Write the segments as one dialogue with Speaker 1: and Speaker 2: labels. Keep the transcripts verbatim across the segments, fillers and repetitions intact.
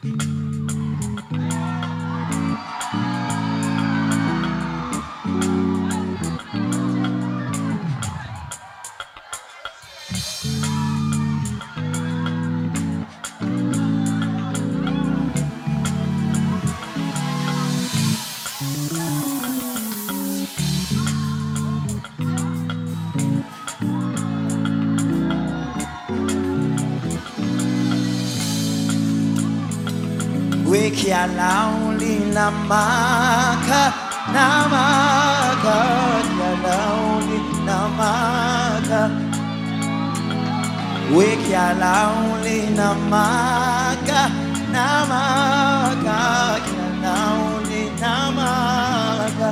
Speaker 1: Wekia lauli na maka na maka kia lauli na maka Wekia lauli na maka na maka kia lauli na maka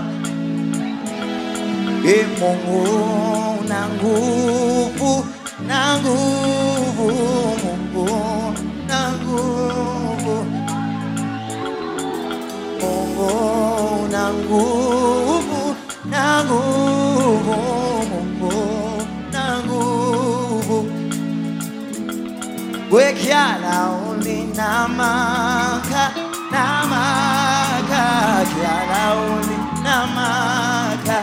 Speaker 1: E Mungu na nguvu na nguvu Mungu na nguvu Mungu na nguvu na nguvu Mungu na nguvu Wekia lauli na maka na maka kia lauli na maka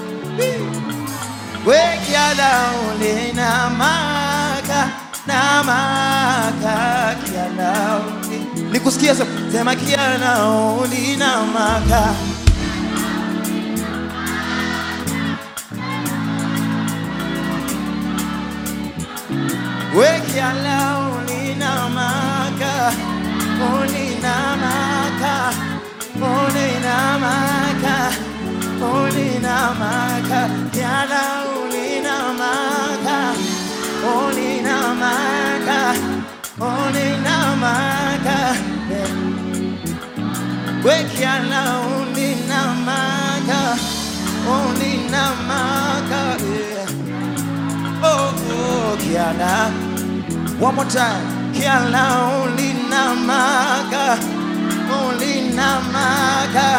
Speaker 1: Wekia lauli na maka na maka kia lauli Nikusikia sema kia lauli na maka Wekia lauli na maka Oli na maka Oli na maka Oli na maka Kia lauli na maka Oli na maka Oli na maka Wekia lauli na maka Oli na maka Oh, oh, kia la One more time Kia lauli na maka Oli na maka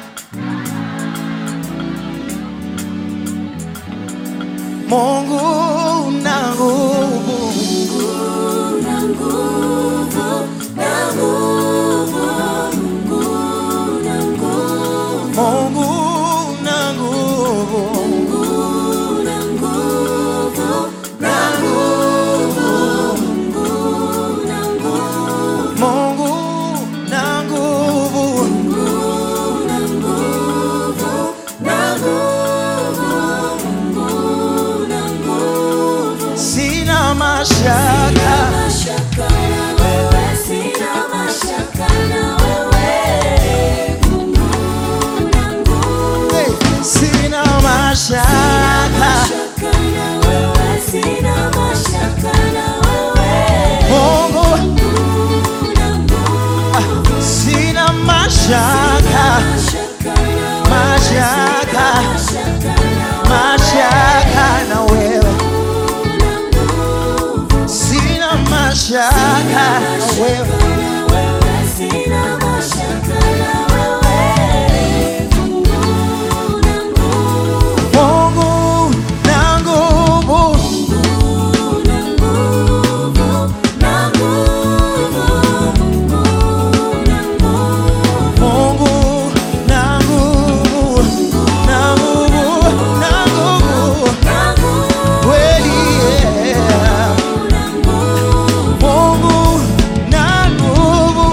Speaker 1: Mungu na nguvu
Speaker 2: Mungu na nguvu na nguvu Mungu na nguvu
Speaker 1: Mungu na nguvu
Speaker 2: Mungu na nguvu na nguvu Mungu na nguvu
Speaker 1: Mungu na nguvu
Speaker 2: Mungu na nguvu na nguvu Mungu na nguvu
Speaker 1: Sina mashaka
Speaker 2: Mashaka na wewe sina mashaka na wewe Mungu na nguvu
Speaker 1: Hey, Sina mashaka
Speaker 2: Mashaka na wewe sina mashaka na wewe
Speaker 1: Mungu
Speaker 2: Mungu na nguvu
Speaker 1: Sina mashaka
Speaker 2: Mashaka na wewe
Speaker 1: Mashaka
Speaker 2: Mashaka na
Speaker 1: Mashaka na wewe
Speaker 2: na nguvu
Speaker 1: Sina mashaka na wewe
Speaker 2: na wewe sina mashaka na wewe Mungu na nguvu
Speaker 1: Mungu na nguvu
Speaker 2: na nguvu na nguvu Mungu na nguvu
Speaker 1: Mungu na nguvu na nguvu na nguvu
Speaker 2: na nguvu
Speaker 1: kweli yeah.
Speaker 2: na nguvu
Speaker 1: Mungu na nguvu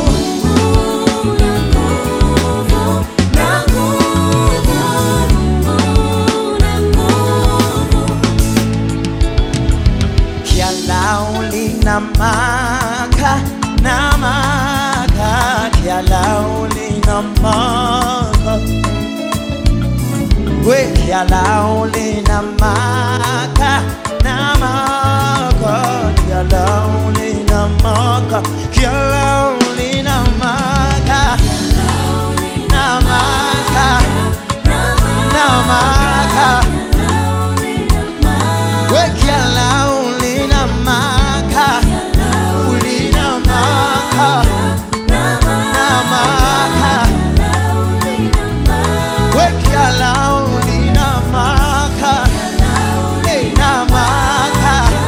Speaker 1: Kia lauli na maka na maka Kia lauli na maka We kia lauli na maka na maka Kia lauli na maka Kia lauli na maka na maka na maka We kia lauli na maka uli na maka na maka We kia lauli na maka hey na maka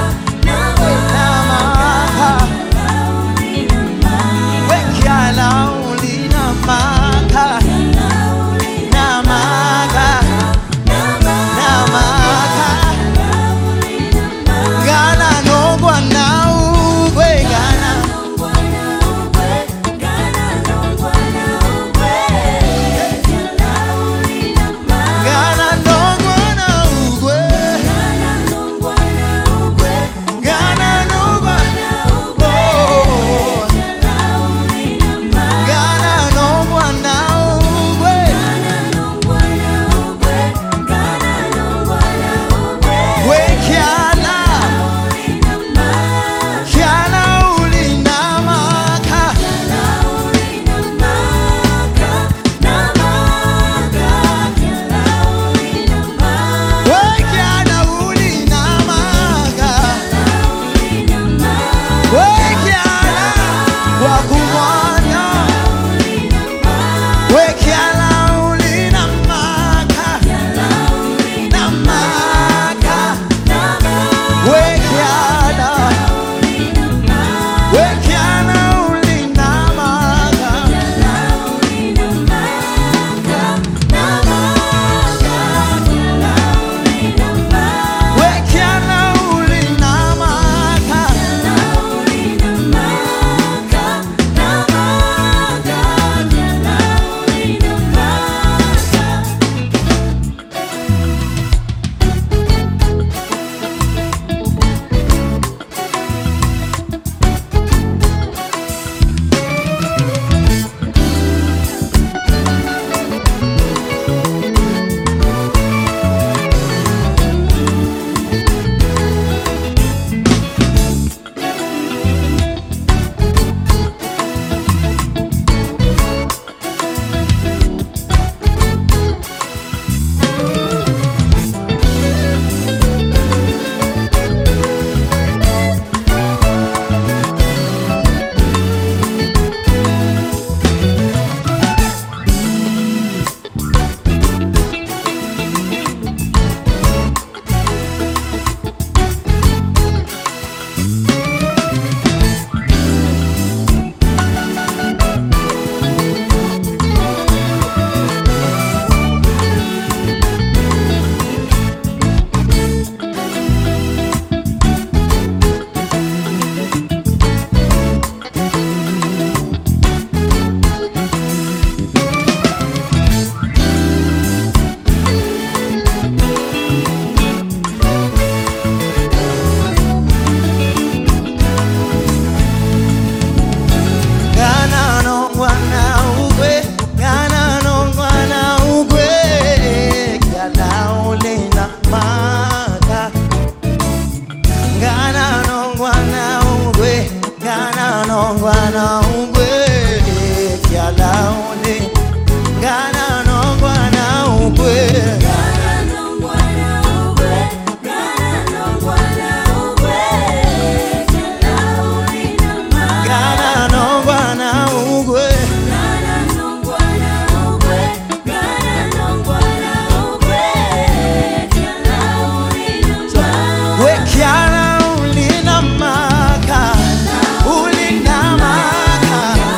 Speaker 1: nongwa na ugwe kyala onde Gana nongwa na ugwe
Speaker 2: Gana nongwa na ugwe Gana nongwa na ugwe kyala onde
Speaker 1: Gana nongwa na ugwe
Speaker 2: Gana nongwa na ugwe Gana nongwa na ugwe kyala onde
Speaker 1: We kyala ulina maka Ulina maka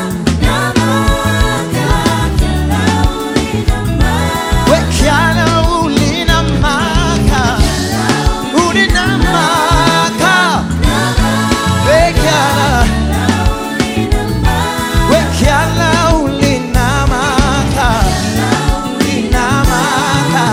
Speaker 1: We kyala ulina maka Ulina maka We kyala We kyala ulina maka Ulina maka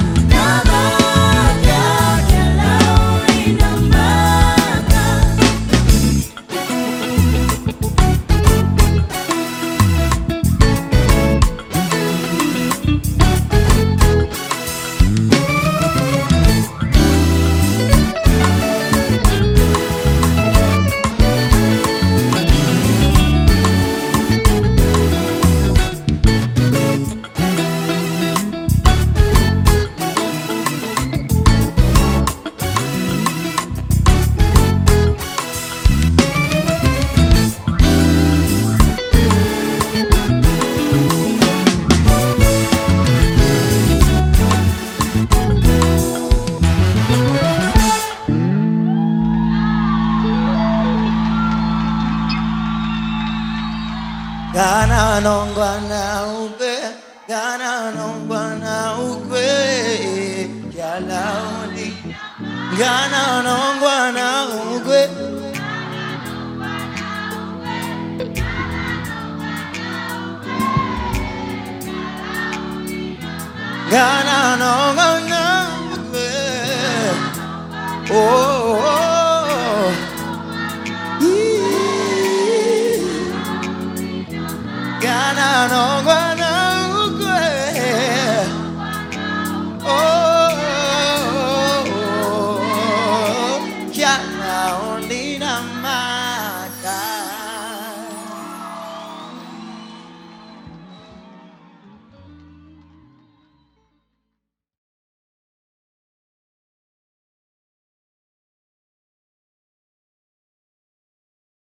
Speaker 1: Gana nongwa na ugwe Gana nongwa na ugwe kyala onde Gana nongwa na ugwe Gana nongwa na ugwe Oh, oh, oh. Ee. Gana nongwa na ugwe Oh, oh, oh. Kyala onde na ma